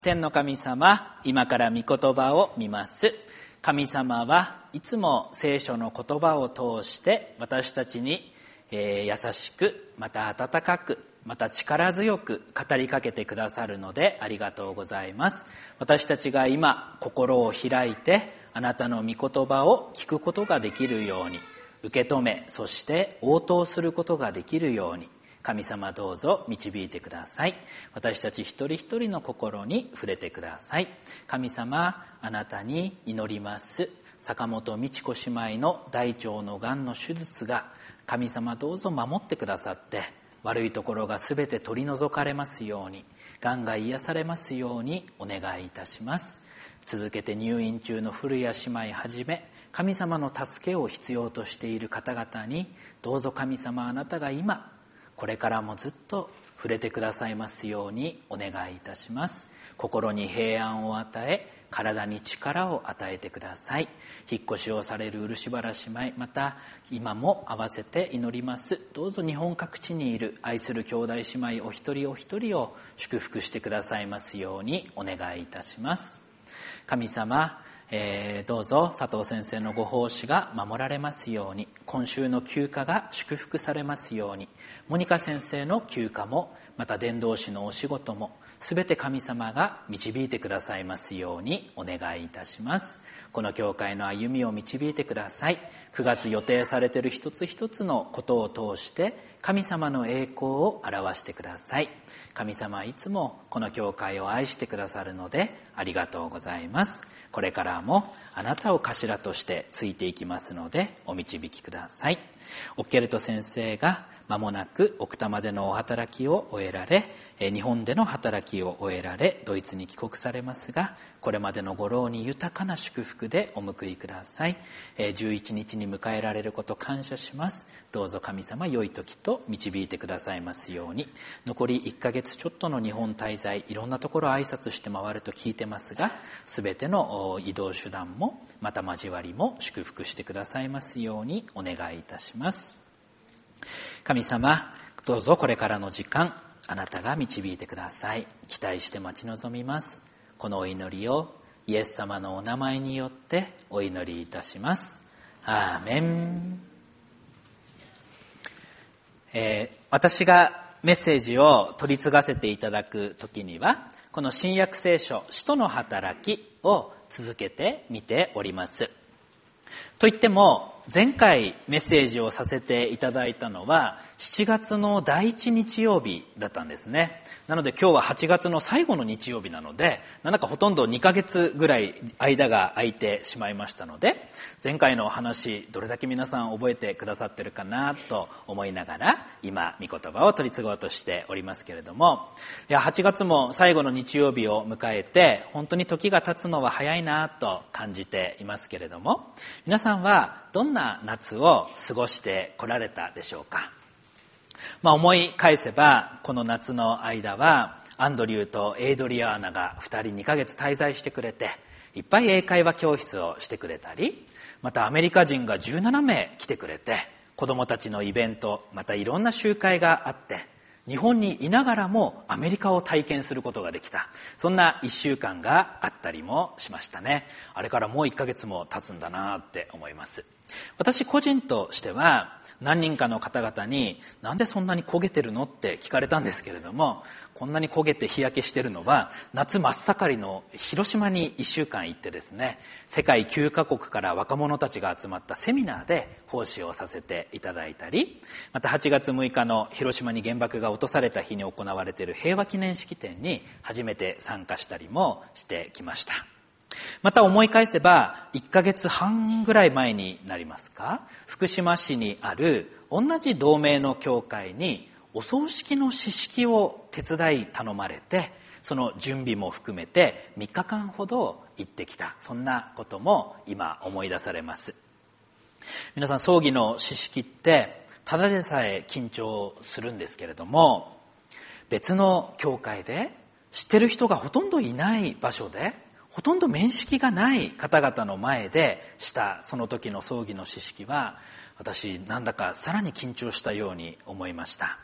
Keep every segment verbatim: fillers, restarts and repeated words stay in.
天の神様、今から御言葉を見ます。神様はいつも聖書の言葉を通して私たちに、えー、優しく、また温かく、また力強く語りかけてくださるのでありがとうございます。私たちが今心を開いてあなたの御言葉を聞くことができるように、受け止め、そして応答することができるように、神様どうぞ導いてください。私たち一人一人の心に触れてください。神様、あなたに祈ります。坂本美智子姉妹の大腸のがんの手術が神様どうぞ守ってくださって、悪いところがすべて取り除かれますように、がんが癒されますようにお願いいたします。続けて入院中の古谷姉妹はじめ、神様の助けを必要としている方々に、どうぞ神様あなたが今これからもずっと触れてくださいますようにお願いいたします。心に平安を与え、体に力を与えてください。引っ越しをされる漆原姉妹、また今も合わせて祈ります。どうぞ日本各地にいる愛する兄弟姉妹お一人お一人を祝福してくださいますようにお願いいたします。神様、えー、どうぞ佐藤先生のご奉仕が守られますように、今週の休暇が祝福されますように、モニカ先生の休暇も、また伝道師のお仕事も、すべて神様が導いてくださいますようにお願いいたします。この教会の歩みを導いてください。くがつ予定されている一つ一つのことを通して神様の栄光を表してください。神様はいつもこの教会を愛してくださるのでありがとうございます。これからもあなたを頭としてついていきますのでお導きください。オッケルト先生が間もなく奥多摩でのお働きを終えられ、日本での働きを終えられ、ドイツに帰国されますが、これまでのご労に豊かな祝福でお報いください。じゅういちにちに迎えられること感謝します。どうぞ神様良い時と導いてくださいますように。残りいっかげつちょっとの日本滞在、いろんなところ挨拶して回ると聞いてますが、すべての移動手段もまた交わりも祝福してくださいますようにお願いいたします。神様、どうぞこれからの時間あなたが導いてください。期待して待ち望みます。このお祈りをイエス様のお名前によってお祈りいたします。アーメン。えー、私がメッセージを取り継がせていただくときには、この新約聖書使徒の働きを続けて見ております。といっても前回メッセージをさせていただいたのはしちがつのだいいち日曜日だったんですね。なので今日ははちがつの最後の日曜日なので、なんだかほとんどにかげつぐらい間が空いてしまいましたので、前回の話どれだけ皆さん覚えてくださってるかなと思いながら今御言葉を取り継ごうとしておりますけれども、いやはちがつも最後の日曜日を迎えて本当に時が経つのは早いなと感じていますけれども、皆さんはどんな夏を過ごしてこられたでしょうか。まあ、思い返せばこの夏の間はアンドリューとエイドリアーナがふたりにかげつ滞在してくれて、いっぱい英会話教室をしてくれたり、またアメリカ人がじゅうななめい来てくれて、子どもたちのイベント、またいろんな集会があって、日本にいながらもアメリカを体験することができた、そんないっしゅうかんがあったりもしましたね。あれからもういっかげつも経つんだなって思います。私個人としては何人かの方々になんでそんなに焦げてるのって聞かれたんですけれども、こんなに焦げて日焼けしてるのは夏真っ盛りの広島にいっしゅうかん行ってですね、世界きゅうかこくから若者たちが集まったセミナーで講師をさせていただいたり、またはちがつむいかの広島に原爆が落とされた日に行われている平和記念式典に初めて参加したりもしてきました。また思い返せばいっかげつはんぐらい前になりますか、福島市にある同じ同盟の教会にお葬式の詩式を手伝い頼まれて、その準備も含めてみっかかんほど行ってきた、そんなことも今思い出されます。皆さん、葬儀の詩式ってただでさえ緊張するんですけれども、別の教会で知ってる人がほとんどいない場所で、ほとんど面識がない方々の前でしたその時の葬儀の詩式は、私なんだかさらに緊張したように思いました。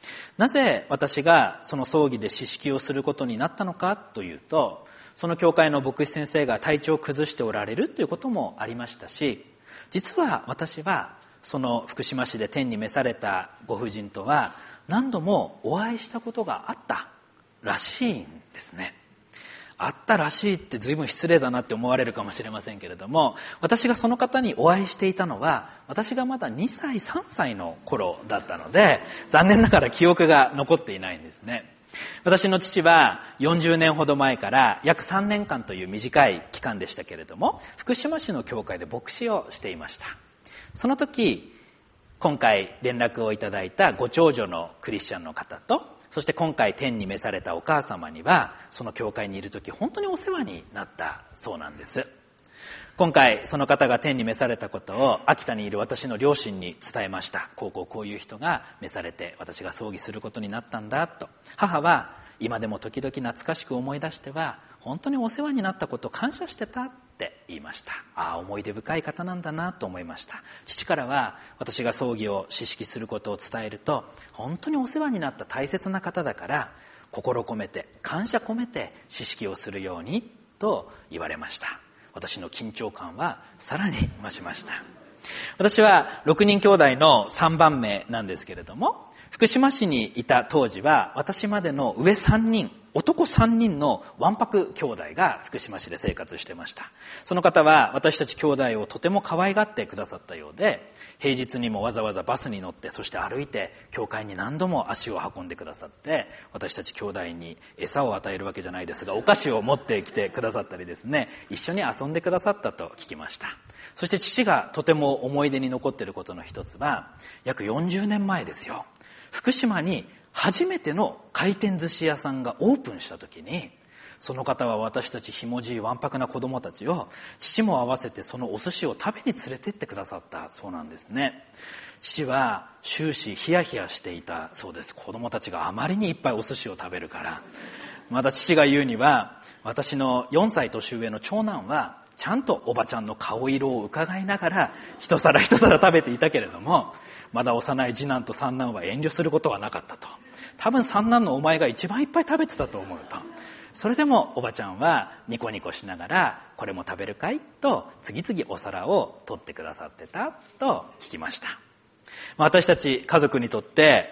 なぜ私がその葬儀で詩式をすることになったのかというと、その教会の牧師先生が体調を崩しておられるということもありましたし、実は私はその福島市で天に召されたご婦人とは何度もお会いしたことがあったらしいんですね。あったらしいって随分失礼だなって思われるかもしれませんけれども、私がその方にお会いしていたのは私がまだにさいさんさいの頃だったので、残念ながら記憶が残っていないんですね。私の父はよんじゅうねんほど前から約さんねんかんという短い期間でしたけれども、福島市の教会で牧師をしていました。その時、今回連絡をいただいたご長女のクリスチャンの方と、そして今回天に召されたお母様には、その教会にいる時本当にお世話になったそうなんです。今回その方が天に召されたことを秋田にいる私の両親に伝えました。こうこうこういう人が召されて私が葬儀することになったんだと。母は今でも時々懐かしく思い出しては、本当にお世話になったことを感謝してたって言いました。ああ、思い出深い方なんだなと思いました。父からは私が葬儀を詩式することを伝えると、本当にお世話になった大切な方だから心込めて感謝込めて詩式をするようにと言われました。私の緊張感はさらに増しました。私はろくにん兄弟のさんばんめなんですけれども、福島市にいた当時は私までの上さんにん、男さんにんのわんぱく兄弟が福島市で生活してました。その方は私たち兄弟をとても可愛がってくださったようで、平日にもわざわざバスに乗って、そして歩いて教会に何度も足を運んでくださって、私たち兄弟に餌を与えるわけじゃないですが、お菓子を持ってきてくださったりですね、一緒に遊んでくださったと聞きました。そして父がとても思い出に残っていることの一つは、約よんじゅうねんまえですよ。福島に初めての回転寿司屋さんがオープンした時に、その方は私たちひもじいわんぱくな子供たちを、父も合わせてそのお寿司を食べに連れてってくださったそうなんですね。父は終始ヒヤヒヤしていたそうです。子供たちがあまりにいっぱいお寿司を食べるから。また父が言うには、私のよんさい年上の長男はちゃんとおばちゃんの顔色を伺いながら一皿一皿食べていたけれども、まだ幼い次男と三男は遠慮することはなかったと。多分三男のお前が一番いっぱい食べてたと思うと。それでもおばちゃんはニコニコしながら、これも食べるかいと次々お皿を取ってくださってたと聞きました。私たち家族にとって、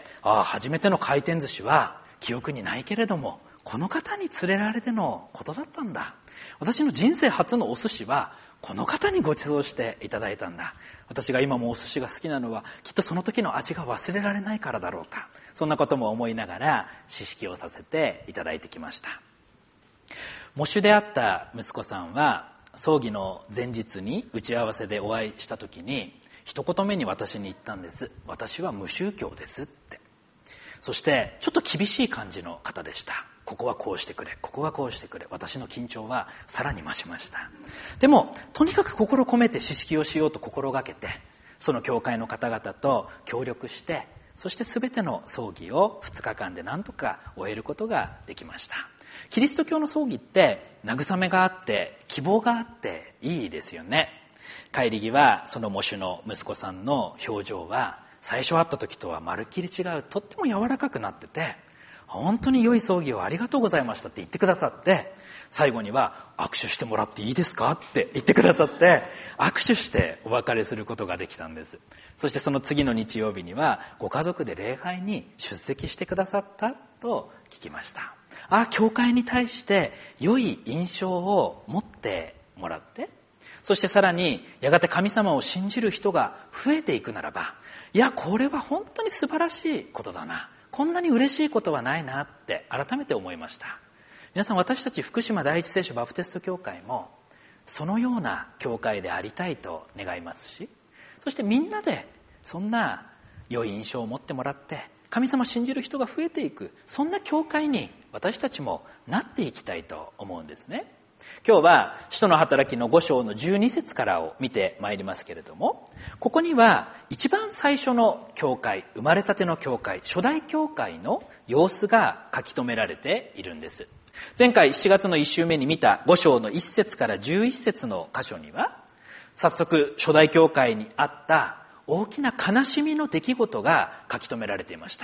ああ、初めての回転寿司は記憶にないけれども、この方に連れられてのことだったんだ。私の人生初のお寿司はこの方にご馳走していただいたんだ。私が今もお寿司が好きなのはきっとその時の味が忘れられないからだろうか。そんなことも思いながら詩式をさせていただいてきました。喪主であった息子さんは葬儀の前日に打ち合わせでお会いした時に一言目に私に言ったんです。私は無宗教ですって。そしてちょっと厳しい感じの方でした。ここはこうしてくれ、ここはこうしてくれ。私の緊張はさらに増しました。でもとにかく心込めて詩式をしようと心がけて、その教会の方々と協力して、そして全ての葬儀をふつかかんで何とか終えることができました。キリスト教の葬儀って慰めがあって希望があっていいですよね。帰り際、その喪主の息子さんの表情は最初会った時とはまるっきり違う、とっても柔らかくなってて、本当に良い葬儀をありがとうございましたって言ってくださって、最後には握手してもらっていいですかって言ってくださって、握手してお別れすることができたんです。そしてその次の日曜日にはご家族で礼拝に出席してくださったと聞きました。ああ、教会に対して良い印象を持ってもらって、そしてさらにやがて神様を信じる人が増えていくならば、いや、これは本当に素晴らしいことだな、こんなに嬉しいことはないなって改めて思いました。皆さん、私たち福島第一聖書バプテスト教会もそのような教会でありたいと願いますし、そしてみんなでそんな良い印象を持ってもらって神様を信じる人が増えていく、そんな教会に私たちもなっていきたいと思うんですね。今日は使徒の働きのご章のじゅうに節からを見てまいりますけれども、ここには一番最初の教会、生まれたての教会、初代教会の様子が書き留められているんです。前回しがつのいっ週目に見たご章のいち節からじゅういち節の箇所には、早速初代教会にあった大きな悲しみの出来事が書き留められていました。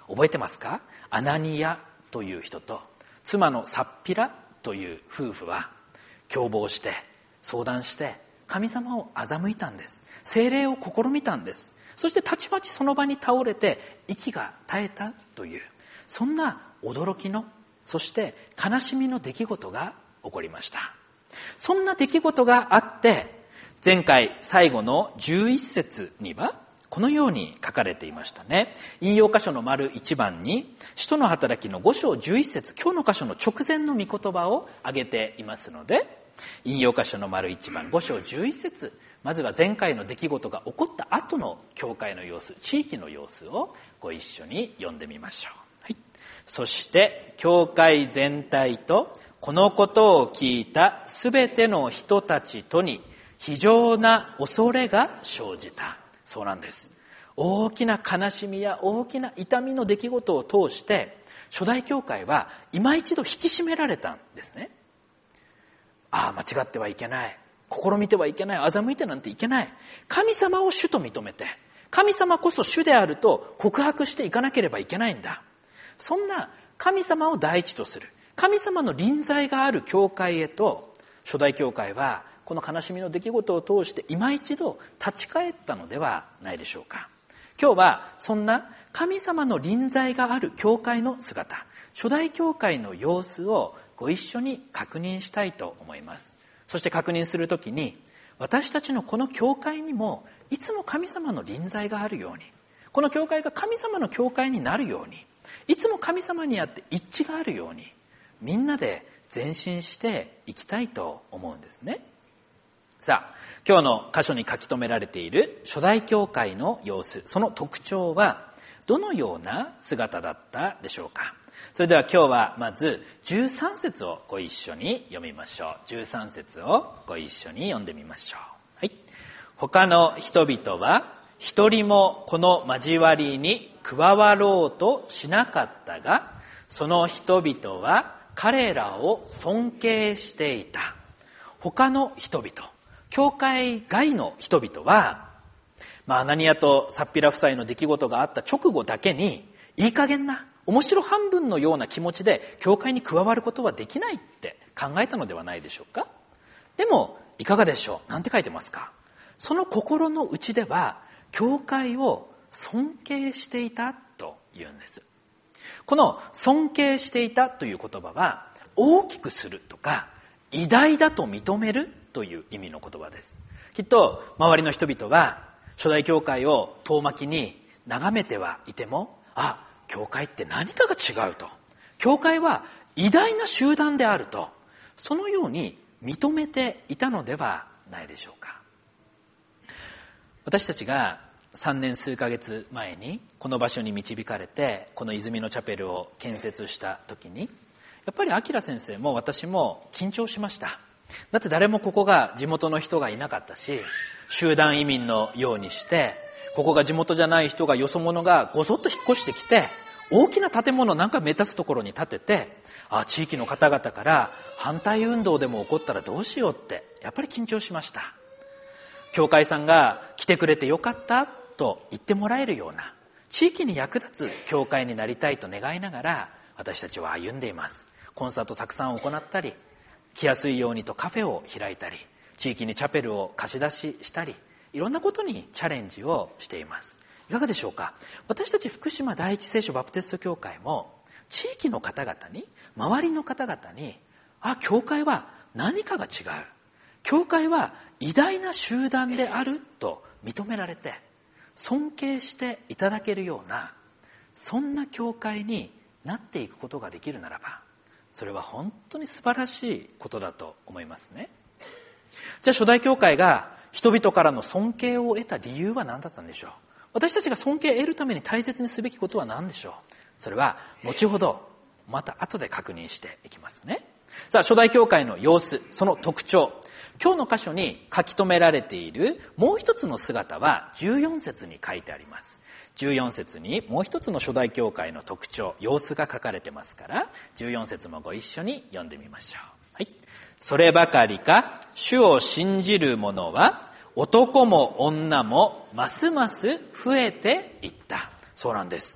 覚えてますか？アナニアという人と妻のサッピラという夫婦は共謀して相談して神様を欺いたんです。聖霊を試みたんです。そしてたちまちその場に倒れて息が絶えたという、そんな驚きの、そして悲しみの出来事が起こりました。そんな出来事があって、前回最後のじゅういっ節にはこのように書かれていましたね。引用箇所の丸いち番に使徒の働きのご章じゅういっ節、今日の箇所の直前の御言葉を挙げていますので、引用箇所の丸いち番ご章じゅういっ節、まずは前回の出来事が起こった後の教会の様子、地域の様子をご一緒に読んでみましょう。はい、そして教会全体とこのことを聞いたすべての人たちとに非常な恐れが生じた。そうなんです。大きな悲しみや大きな痛みの出来事を通して初代教会は今一度引き締められたんですね。ああ、間違ってはいけない、試みてはいけない、欺いてなんていけない、神様を主と認めて神様こそ主であると告白していかなければいけないんだ。そんな神様を第一とする神様の臨在がある教会へと初代教会はこの悲しみの出来事を通して今一度立ち返ったのではないでしょうか。今日はそんな神様の臨在がある教会の姿、初代教会の様子をご一緒に確認したいと思います。そして確認するときに、私たちのこの教会にもいつも神様の臨在があるように、この教会が神様の教会になるように、いつも神様にあって一致があるように、みんなで前進していきたいと思うんですね。さあ、今日の箇所に書き留められている初代教会の様子、その特徴はどのような姿だったでしょうか。それでは今日はまずじゅうさん節をご一緒に読みましょう。じゅうさん節をご一緒に読んでみましょう。はい。他の人々は一人もこの交わりに加わろうとしなかったが、その人々は彼らを尊敬していた。他の人々、教会外の人々は、まあ、アナニアとサッピラ夫妻の出来事があった直後だけに、いい加減な面白半分のような気持ちで教会に加わることはできないって考えたのではないでしょうか。でもいかがでしょう。なんて書いてますか。その心の内では教会を尊敬していたというんです。この尊敬していたという言葉は、大きくするとか偉大だと認めるという意味の言葉です。きっと周りの人々は初代教会を遠巻きに眺めてはいても、あ、教会って何かが違うと、教会は偉大な集団であると、そのように認めていたのではないでしょうか。私たちがさんねん数ヶ月前にこの場所に導かれてこの泉のチャペルを建設した時に、やっぱり明先生も私も緊張しました。だって誰もここが地元の人がいなかったし、集団移民のようにしてここが地元じゃない人がよそ者がごそっと引っ越してきて大きな建物なんか目立つところに建てて、あ、地域の方々から反対運動でも起こったらどうしようってやっぱり緊張しました。教会さんが来てくれてよかったと言ってもらえるような地域に役立つ教会になりたいと願いながら私たちは歩んでいます。コンサートたくさん行ったり、来やすいようにとカフェを開いたり、地域にチャペルを貸し出ししたり、いろんなことにチャレンジをしています。いかがでしょうか。私たち福島第一聖書バプテスト教会も地域の方々に、周りの方々に、あ、教会は何かが違う、教会は偉大な集団であると認められて尊敬していただけるような、そんな教会になっていくことができるならば、それは本当に素晴らしいことだと思いますね。じゃあ初代教会が人々からの尊敬を得た理由は何だったんでしょう。私たちが尊敬を得るために大切にすべきことは何でしょう。それは後ほどまた後で確認していきますね。さあ、初代教会の様子、その特徴、今日の箇所に書き留められているもう一つの姿はじゅうよん節に書いてあります。じゅうよん節にもう一つの初代教会の特徴、様子が書かれてますから、じゅうよん節もご一緒に読んでみましょう。はい。そればかりか、主を信じる者は男も女もますます増えていった。そうなんです。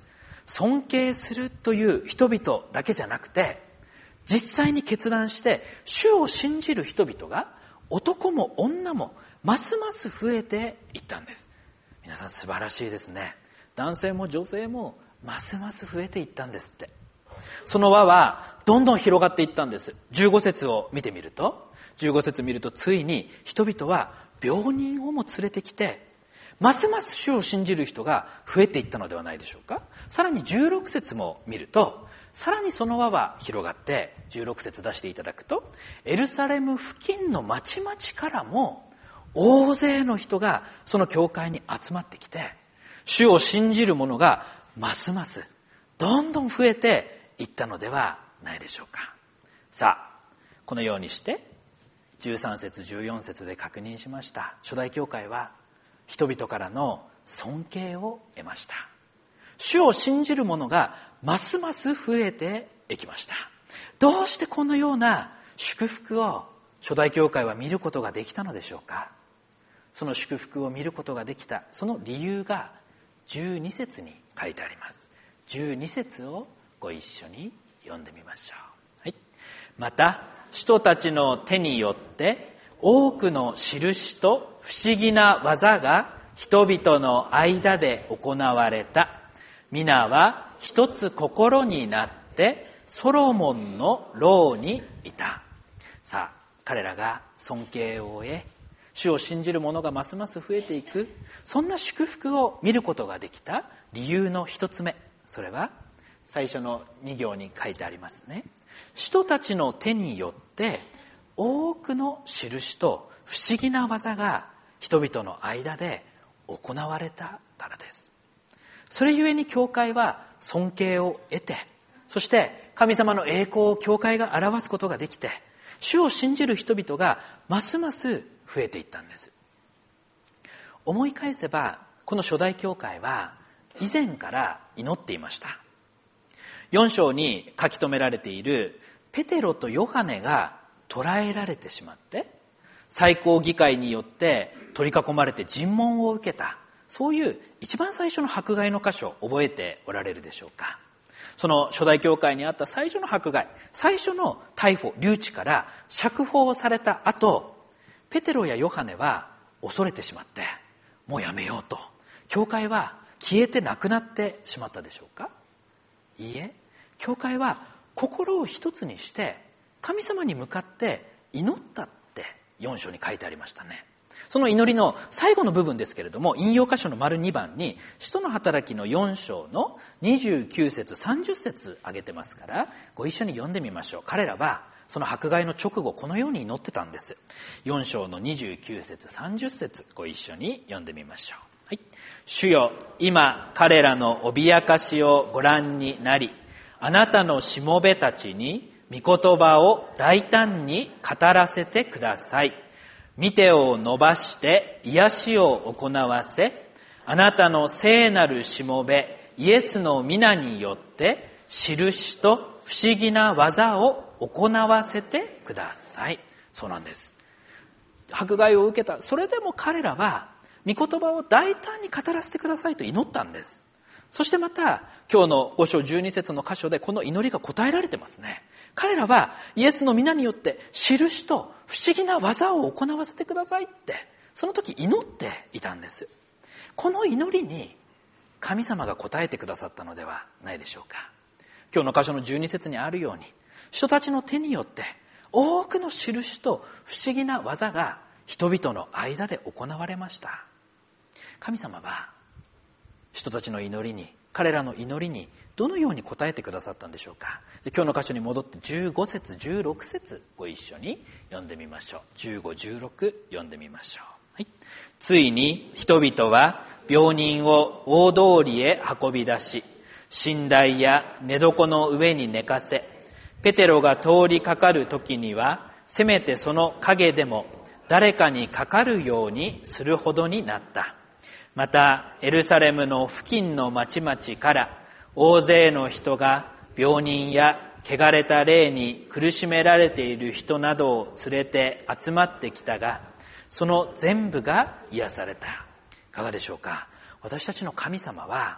尊敬するという人々だけじゃなくて、実際に決断して主を信じる人々が男も女もますます増えていったんです。皆さん素晴らしいですね。男性も女性もますます増えていったんですって。その輪はどんどん広がっていったんです。じゅうご節を見てみると、じゅうご節見るとついに人々は病人をも連れてきて、ますます主を信じる人が増えていったのではないでしょうか。さらにじゅうろく節も見ると、さらにその輪は広がって、じゅうろく節出していただくと、エルサレム付近の町々からも大勢の人がその教会に集まってきて、主を信じる者がますますどんどん増えていったのではないでしょうか。さあ、このようにしてじゅうさん節じゅうよん節で確認しました。初代教会は人々からの尊敬を得ました。主を信じる者がますます増えていきました。どうしてこのような祝福を初代教会は見ることができたのでしょうか。その祝福を見ることができたその理由がじゅうに節に書いてあります。じゅうに節をご一緒に読んでみましょう。はい。また使徒たちの手によって多くの印と不思議な技が人々の間で行われた。皆は一つ心になってソロモンの牢にいた。さあ、彼らが尊敬を得、主を信じる者がますます増えていく、そんな祝福を見ることができた理由の一つ目、それは最初のに行に書いてありますね。使徒たちの手によって多くの印と不思議な技が人々の間で行われたからです。それゆえに教会は尊敬を得て、そして神様の栄光を教会が表すことができて、主を信じる人々がますます増えていったんです。思い返せば、この初代教会は以前から祈っていました。よん章に書き留められているペテロとヨハネが捕らえられてしまって、最高議会によって取り囲まれて尋問を受けた、そういう一番最初の迫害の箇所を覚えておられるでしょうか。その初代教会にあった最初の迫害、最初の逮捕、留置から釈放された後、ペテロやヨハネは恐れてしまって、もうやめようと、教会は消えてなくなってしまったでしょうか。いいえ、教会は心を一つにして神様に向かって祈ったってよん章に書いてありましたね。その祈りの最後の部分ですけれども、引用箇所の丸にばんに使徒の働きのよん章のにじゅうきゅう節さんじゅう節挙げてますから、ご一緒に読んでみましょう。彼らはその迫害の直後、このように祈ってたんです。よん章のにじゅうきゅう節さんじゅう節、ご一緒に読んでみましょう。はい。主よ、今彼らの脅かしをご覧になり、あなたのしもべたちに御言葉を大胆に語らせてください。御手を伸ばして癒しを行わせ、あなたの聖なるしもべイエスの皆によって印と不思議な技を行わせてください。そうなんです。迫害を受けた、それでも彼らは御言葉を大胆に語らせてくださいと祈ったんです。そしてまた今日のご章じゅうに節の箇所でこの祈りが答えられてますね。彼らはイエスの皆によって印と不思議な技を行わせてくださいって、その時祈っていたんです。この祈りに神様が答えてくださったのではないでしょうか。今日の箇所のじゅうに節にあるように、人たちの手によって多くの印と不思議な技が人々の間で行われました。神様は人たちの祈りに、彼らの祈りにどのように答えてくださったんでしょうか。今日の箇所に戻ってじゅうご節じゅうろく節ご一緒に読んでみましょう。じゅうご、じゅうろく読んでみましょう。はい。ついに人々は病人を大通りへ運び出し、寝台や寝床の上に寝かせ、ペテロが通りかかる時にはせめてその影でも誰かにかかるようにするほどになった。またエルサレムの付近の町々から大勢の人が病人や汚れた霊に苦しめられている人などを連れて集まってきたが、その全部が癒された。いかがでしょうか。私たちの神様は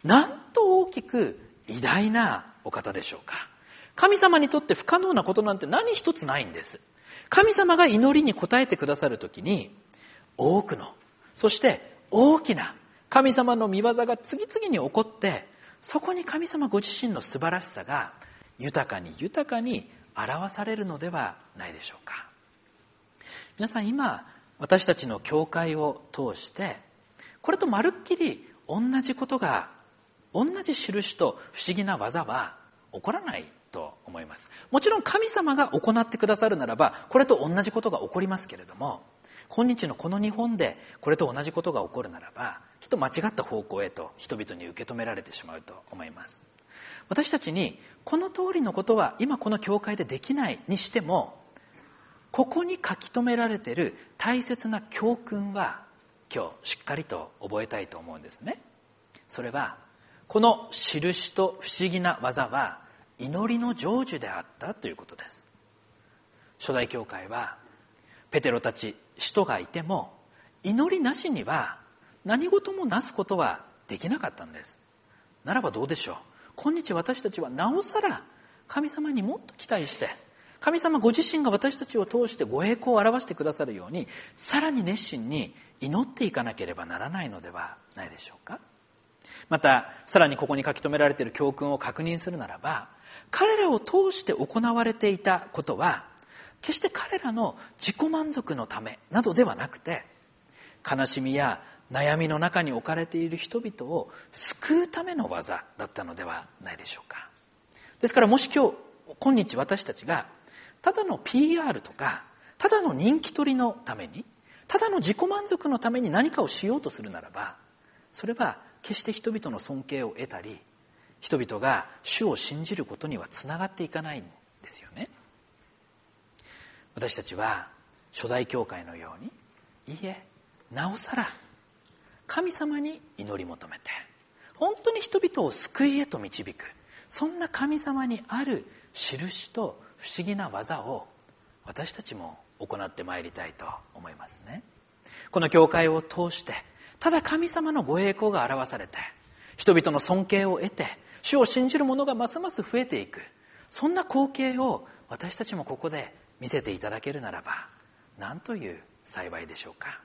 なんと大きく偉大なお方でしょうか。神様にとって不可能なことなんて何一つないんです。神様が祈りに応えてくださるときに、多くの、そして大きな神様の御業が次々に起こって、そこに神様ご自身の素晴らしさが豊かに豊かに表されるのではないでしょうか。皆さん、今私たちの教会を通してこれとまるっきり同じことが、同じ印と不思議な技は起こらないと思います。もちろん神様が行ってくださるならばこれと同じことが起こりますけれども、今日のこの日本でこれと同じことが起こるならば、きっと間違った方向へと人々に受け止められてしまうと思います。私たちにこの通りのことは今この教会でできないにしても、ここに書き留められている大切な教訓は今日しっかりと覚えたいと思うんですね。それは、この印と不思議な技は祈りの成就であったということです。初代教会はペテロたち使徒がいても、祈りなしには何事もなすことはできなかったんです。ならばどうでしょう。今日私たちはなおさら神様にもっと期待して、神様ご自身が私たちを通してご栄光を表してくださるように、さらに熱心に祈っていかなければならないのではないでしょうか。またさらにここに書き留められている教訓を確認するならば、彼らを通して行われていたことは決して彼らの自己満足のためなどではなくて、悲しみや悩みの中に置かれている人々を救うための技だったのではないでしょうか。ですからもし今日今日私たちがただの ピーアール とかただの人気取りのために、ただの自己満足のために何かをしようとするならば、それは決して人々の尊敬を得たり、人々が主を信じることにはつながっていかないんですよね。私たちは初代教会のように、いいえ、なおさら神様に祈り求めて、本当に人々を救いへと導く、そんな神様にある印と不思議な技を私たちも行ってまいりたいと思いますね。この教会を通してただ神様のご栄光が表されて、人々の尊敬を得て、主を信じる者がますます増えていく、そんな光景を私たちもここで見せていただけるならば、なんという幸いでしょうか。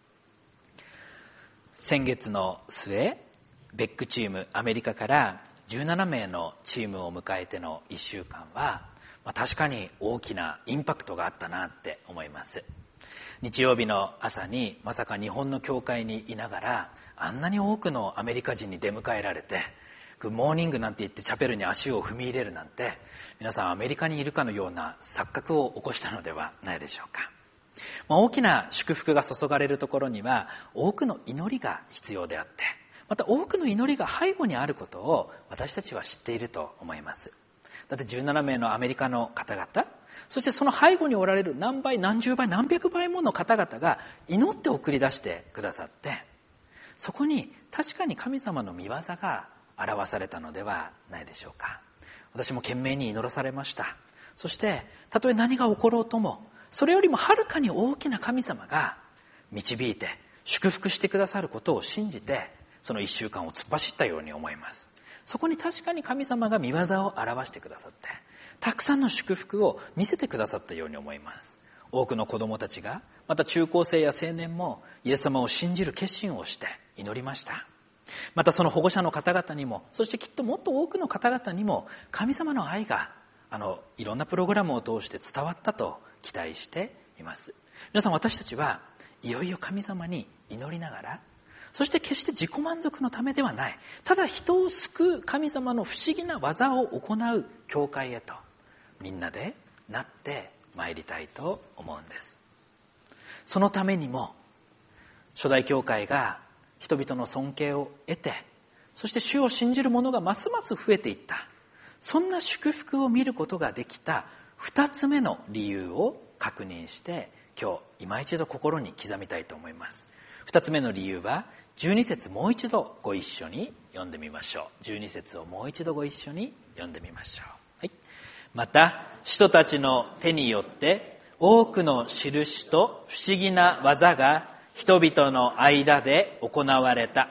先月の末、ベックチームアメリカからじゅうななめいのチームを迎えてのいっしゅうかんは、まあ、確かに大きなインパクトがあったなって思います。日曜日の朝にまさか日本の教会にいながら、あんなに多くのアメリカ人に出迎えられて、グッモーニングなんて言ってチャペルに足を踏み入れるなんて、皆さんアメリカにいるかのような錯覚を起こしたのではないでしょうか。まあ、大きな祝福が注がれるところには多くの祈りが必要であって、また多くの祈りが背後にあることを私たちは知っていると思います。だってじゅうななめいのアメリカの方々、そしてその背後におられる何倍何十倍何百倍もの方々が祈って送り出してくださって、そこに確かに神様の御業が表されたのではないでしょうか。私も懸命に祈らされました。そしてたとえ何が起ころうとも、それよりもはるかに大きな神様が導いて祝福してくださることを信じて、その一週間を突っ走ったように思います。そこに確かに神様が御業を表してくださって、たくさんの祝福を見せてくださったように思います。多くの子どもたちが、また中高生や青年もイエス様を信じる決心をして祈りました。またその保護者の方々にも、そしてきっともっと多くの方々にも神様の愛があのいろんなプログラムを通して伝わったと期待しています。皆さん、私たちはいよいよ神様に祈りながら、そして決して自己満足のためではない、ただ人を救う神様の不思議な技を行う教会へとみんなでなってまいりたいと思うんです。そのためにも初代教会が人々の尊敬を得て、そして主を信じる者がますます増えていった、そんな祝福を見ることができた二つ目の理由を確認して、今日今一度心に刻みたいと思います。二つ目の理由はじゅうに節、もう一度ご一緒に読んでみましょう。じゅうに節をもう一度ご一緒に読んでみましょう。はい。また使徒たちの手によって多くの印と不思議な技が人々の間で行われた。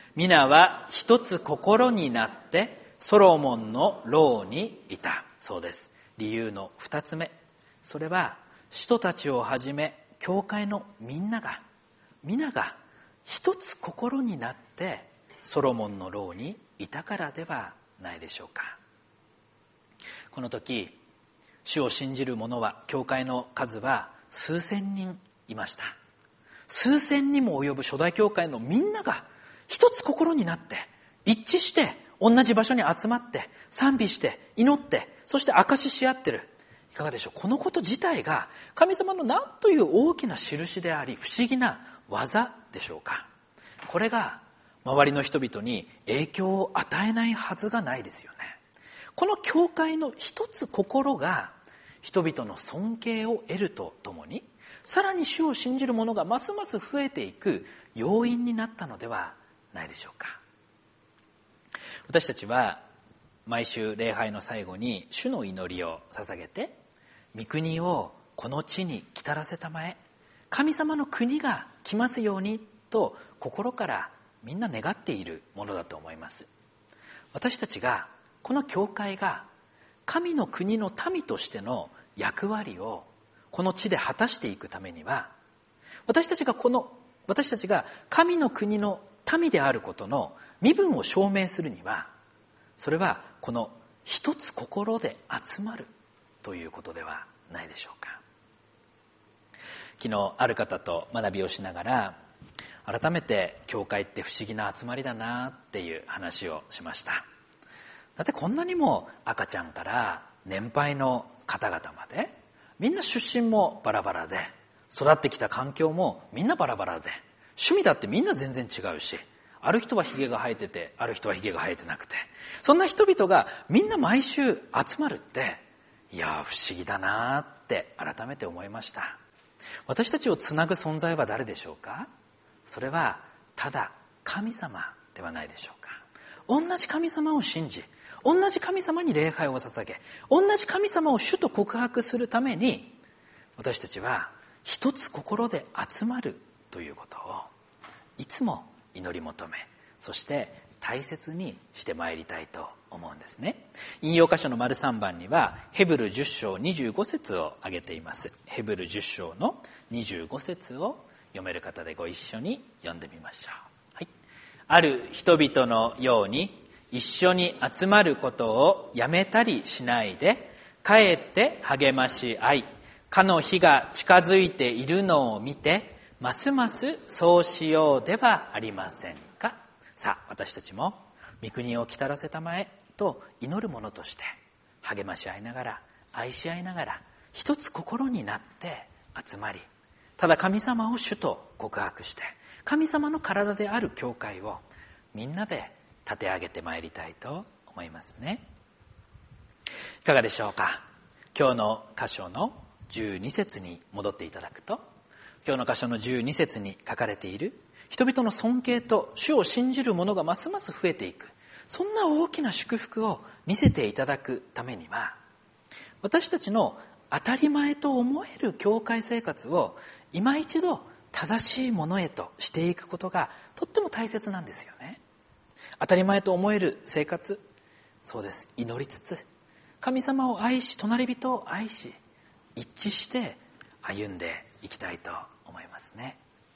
皆は一つ心になってソロモンの牢にいた。そうです。理由の二つ目、それは使徒たちをはじめ教会のみんなが皆が一つ心になってソロモンの牢にいたからではないでしょうか。この時、主を信じる者は、教会の数は数千人いました。数千にも及ぶ初代教会のみんなが一つ心になって一致して同じ場所に集まって賛美して祈って、そして証しし合ってる。いかがでしょう。このこと自体が神様の何という大きな印であり、不思議な技でしょうか。これが周りの人々に影響を与えないはずがないですよね。この教会の一つ心が人々の尊敬を得るとともに、さらに主を信じる者がますます増えていく要因になったのではないでしょうか。私たちは毎週礼拝の最後に主の祈りを捧げて、御国をこの地に来たらせたまえ、神様の国が来ますようにと心からみんな願っているものだと思います。私たちが、この教会が神の国の民としての役割をこの地で果たしていくためには、私たちがこの私たちが神の国の民であることの身分を証明するには、それはこの一つ心で集まるということではないでしょうか。昨日ある方と学びをしながら、改めて教会って不思議な集まりだなっていう話をしました。だってこんなにも赤ちゃんから年配の方々まで、みんな出身もバラバラで、育ってきた環境もみんなバラバラで、趣味だってみんな全然違うし、ある人はヒゲが生えてて、ある人はヒゲが生えてなくて、そんな人々がみんな毎週集まるって、いや不思議だなって改めて思いました。私たちをつなぐ存在は誰でしょうか。それはただ神様ではないでしょうか。同じ神様を信じ、同じ神様に礼拝を捧げ、同じ神様を主と告白するために、私たちは一つ心で集まるということをいつも祈り求め、そして大切にしてまいりたいと思うんですね。引用箇所の丸三番にはヘブルじゅっ章にじゅうご節を挙げています。ヘブルじゅっ章のにじゅうご節を読める方でご一緒に読んでみましょう。はい。ある人々のように一緒に集まることをやめたりしないで、かえって励まし合い、かの日が近づいているのを見て、ますますそうしようではありませんか。さあ、私たちも御国を来たらせたまえと祈る者として励まし合いながら、愛し合いながら、一つ心になって集まり、ただ神様を主と告白して、神様の体である教会をみんなで立て上げてまいりたいと思いますね。いかがでしょうか。今日の箇所のじゅうに節に戻っていただくと、今日の箇所のじゅうに節に書かれている人々の尊敬と主を信じる者がますます増えていく、そんな大きな祝福を見せていただくためには、私たちの当たり前と思える教会生活を今一度正しいものへとしていくことがとっても大切なんですよね。当たり前と思える生活、そうです。祈りつつ、神様を愛し、隣人を愛し、一致して歩んでいきたいと思いますね。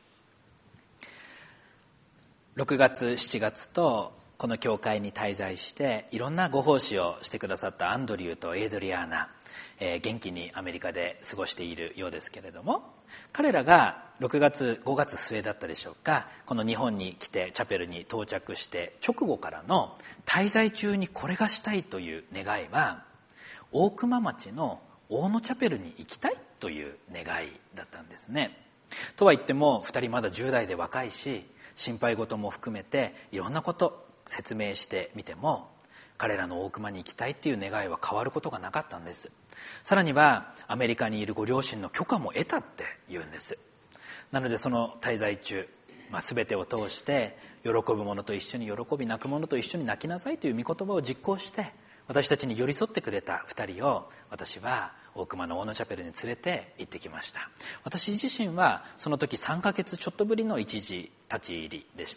ろくがつしちがつとこの教会に滞在していろんなご奉仕をしてくださったアンドリューとエイドリアーナ、えー、元気にアメリカで過ごしているようですけれども、彼らがろくがつごがつ末だったでしょうか、この日本に来てチャペルに到着して直後からの滞在中にこれがしたいという願いは、大熊町の大野チャペルに行きたいという願いだったんですね。とは言ってもふたりまだじゅう代で若いし、心配事も含めていろんなこと説明してみても、彼らの大熊に行きたいっていう願いは変わることがなかったんです。さらにはアメリカにいるご両親の許可も得たって言うんです。なのでその滞在中、まあ、全てを通して喜ぶ者と一緒に喜び、泣く者と一緒に泣きなさいという御言葉を実行して、私たちに寄り添ってくれたふたりを私は大熊の大野チャペルに連れて行ってきました。私自身はその時さんかげつちょっとぶりの一時立ち入りでした。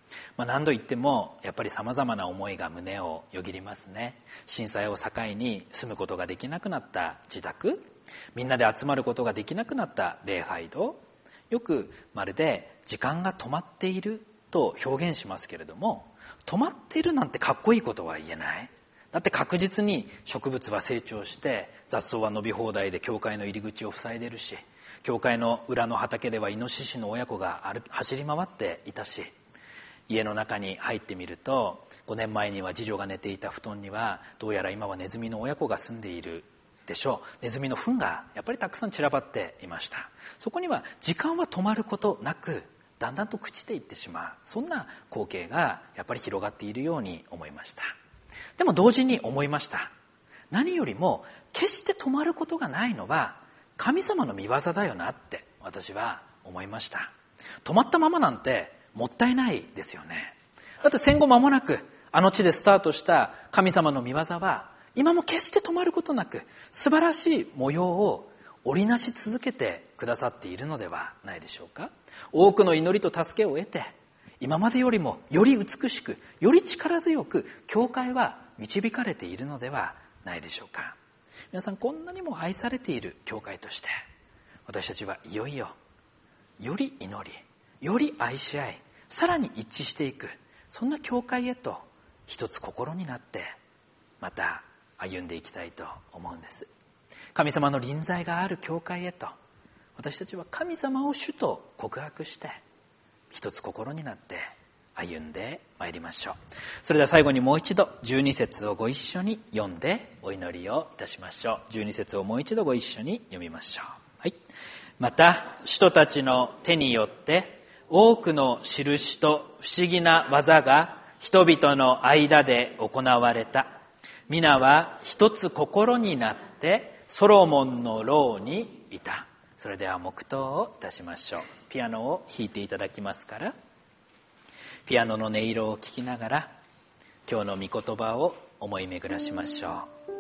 まあ、何度言ってもやっぱりさまざまな思いが胸をよぎりますね。震災を境に住むことができなくなった自宅、みんなで集まることができなくなった礼拝堂、よくまるで時間が止まっていると表現しますけれども、止まっているなんてかっこいいことは言えない。だって確実に植物は成長して雑草は伸び放題で教会の入り口を塞いでるし、教会の裏の畑ではイノシシの親子が走り回っていたし、家の中に入ってみるとごねんまえには次女が寝ていた布団にはどうやら今はネズミの親子が住んでいるでしょう。ネズミの糞がやっぱりたくさん散らばっていました。そこには時間は止まることなくだんだんと朽ちていってしまう、そんな光景がやっぱり広がっているように思いました。でも同時に思いました。何よりも決して止まることがないのは神様の御業だよなって私は思いました。止まったままなんてもったいないですよね。だって戦後間もなくあの地でスタートした神様の御業は今も決して止まることなく素晴らしい模様を織りなし続けてくださっているのではないでしょうか。多くの祈りと助けを得て今までよりもより美しくより力強く教会は導かれているのではないでしょうか。皆さん、こんなにも愛されている教会として私たちはいよいよより祈りより愛し合いさらに一致していく、そんな教会へと一つ心になってまた歩んでいきたいと思うんです。神様の臨在がある教会へと私たちは神様を主と告白して一つ心になって歩んでまいりましょう。それでは最後にもう一度じゅうに節をご一緒に読んでお祈りをいたしましょう。じゅうに節をもう一度ご一緒に読みましょう。はい。また使徒たちの手によって多くの印と不思議な技が人々の間で行われた。皆は一つ心になってソロモンの牢にいた。それでは黙祷をいたしましょう。ピアノを弾いていただきますから、ピアノの音色を聞きながら今日の御言葉を思い巡らしましょ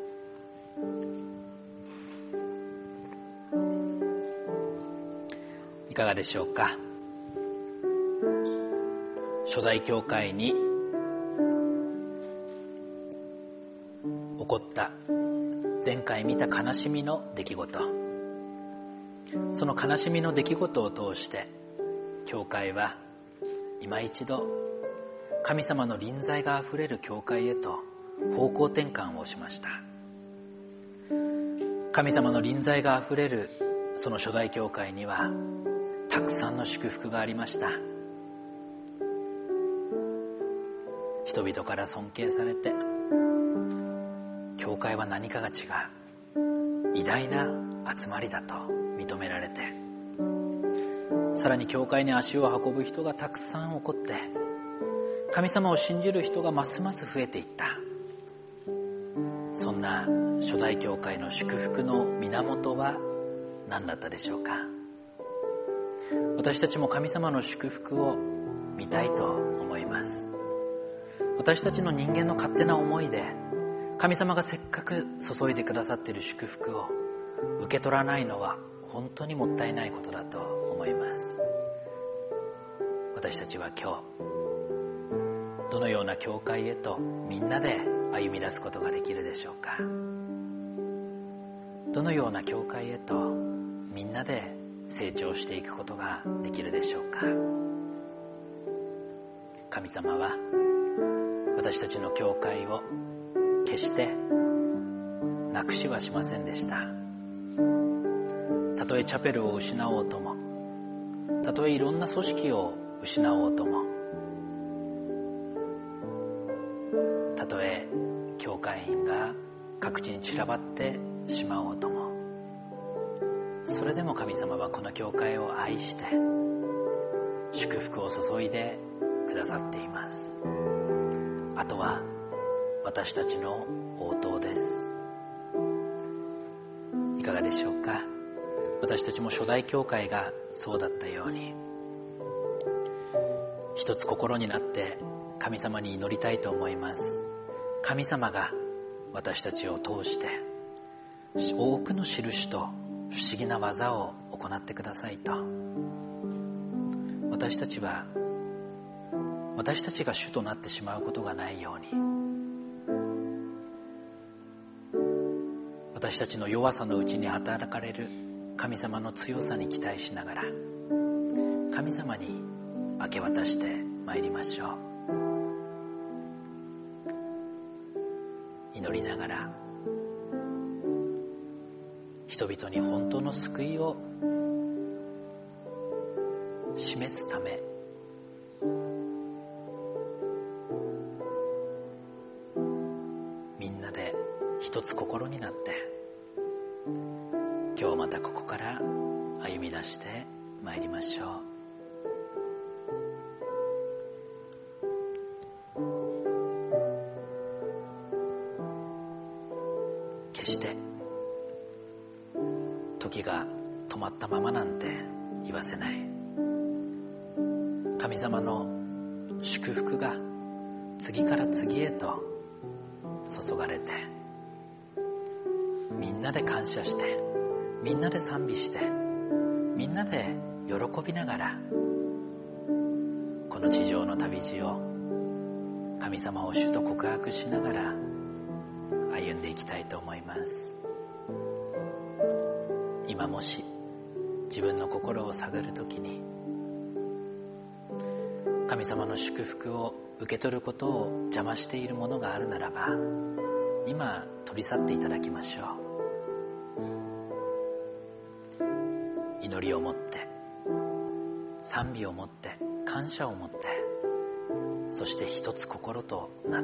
う。いかがでしょうか。初代教会に起こった前回見た悲しみの出来事、その悲しみの出来事を通して教会は今一度神様の臨在があふれる教会へと方向転換をしました。神様の臨在があふれるその初代教会にはたくさんの祝福がありました。人々から尊敬されて、教会は何かが違う偉大な集まりだと認められて、さらに教会に足を運ぶ人がたくさん起こって、神様を信じる人がますます増えていった。そんな初代教会の祝福の源は何だったでしょうか。私たちも神様の祝福を見たいと思います。私たちの人間の勝手な思いで神様がせっかく注いでくださっている祝福を受け取らないのは本当にもったいないことだと思います。私たちは今日どのような教会へとみんなで歩み出すことができるでしょうか。どのような教会へとみんなで成長していくことができるでしょうか。神様は私たちの教会を決してなくしはしませんでした。たとえチャペルを失おうとも、たとえいろんな組織を失おうとも、たとえ教会員が各地に散らばってしまおうとも、それでも神様はこの教会を愛して祝福を注いでくださっています。あとは私たちの応答です。いかがでしょうか。私たちも初代教会がそうだったように、一つ心になって神様に祈りたいと思います。神様が私たちを通して多くの印と不思議な技を行ってくださいと。私たちは私たちが主となってしまうことがないように、私たちの弱さのうちに働かれる神様の強さに期待しながら、神様に明け渡してまいりましょう。祈りながら、人々に本当の救いを示すため、みんなで一つ心になって、今日またここから歩み出してまいりましょう。決して時が止まったままなんて言わせない。神様の祝福が次から次へと注がれて、みんなで感謝して、みんなで賛美して、みんなで喜びながら、この地上の旅路を神様を主と告白しながら歩んでいきたいと思います。今もし自分の心を探るときに、神様の祝福を受け取ることを邪魔しているものがあるならば、今取り去っていただきましょう。祈りを持って、賛美を持って、感謝を持って、そして一つ心となって、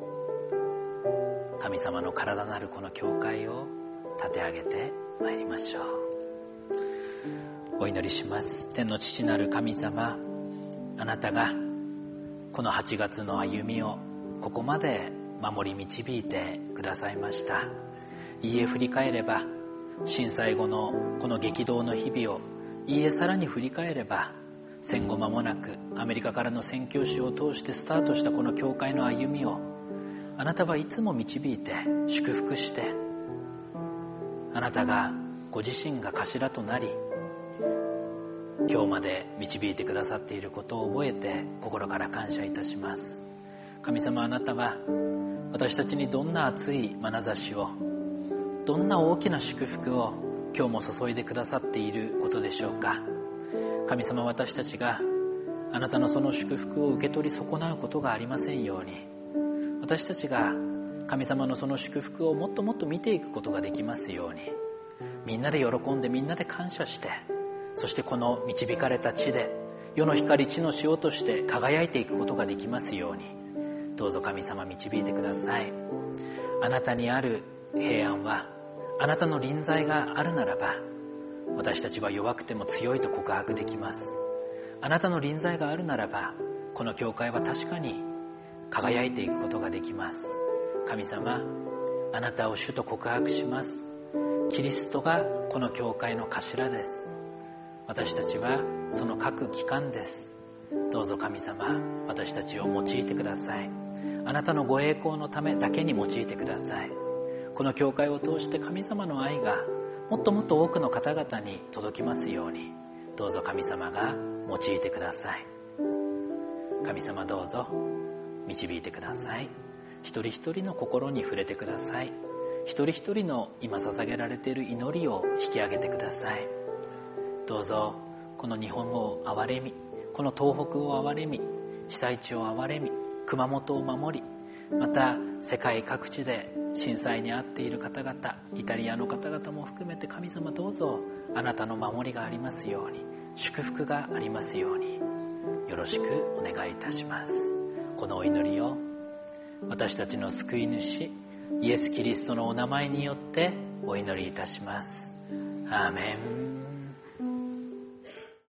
神様の体なるこの教会を立て上げてまいりましょう。お祈りします。天の父なる神様、あなたがこのはちがつの歩みをここまで守り導いてくださいました。いいえ振り返れば、震災後のこの激動の日々を、いいえさらに振り返れば、戦後間もなくアメリカからの宣教師を通してスタートしたこの教会の歩みを、あなたはいつも導いて祝福して、あなたがご自身が頭となり、今日まで導いてくださっていることを覚えて心から感謝いたします。神様、あなたは私たちにどんな熱い眼差しを、どんな大きな祝福を今日も注いでくださっていることでしょうか。神様、私たちがあなたのその祝福を受け取り損なうことがありませんように、私たちが神様のその祝福をもっともっと見ていくことができますように、みんなで喜んで、みんなで感謝して、そしてこの導かれた地で世の光、地の塩として輝いていくことができますように、どうぞ神様導いてください。あなたにある平安は、あなたの臨在があるならば、私たちは弱くても強いと告白できます。あなたの臨在があるならば、この教会は確かに輝いていくことができます。神様、あなたを主と告白します。キリストがこの教会の頭です。私たちはその各機関です。どうぞ神様、私たちを用いてください。あなたのご栄光のためだけに用いてください。この教会を通して神様の愛がもっともっと多くの方々に届きますように、どうぞ神様が用いてください。神様、どうぞ導いてください。一人一人の心に触れてください。一人一人の今捧げられている祈りを引き上げてください。どうぞこの日本を憐れみ、この東北を憐れみ、被災地を憐れみ、熊本を守り、また世界各地で震災に遭っている方々、イタリアの方々も含めて、神様どうぞあなたの守りがありますように、祝福がありますように、よろしくお願いいたします。このお祈りを私たちの救い主イエス・キリストのお名前によってお祈りいたします。アーメン。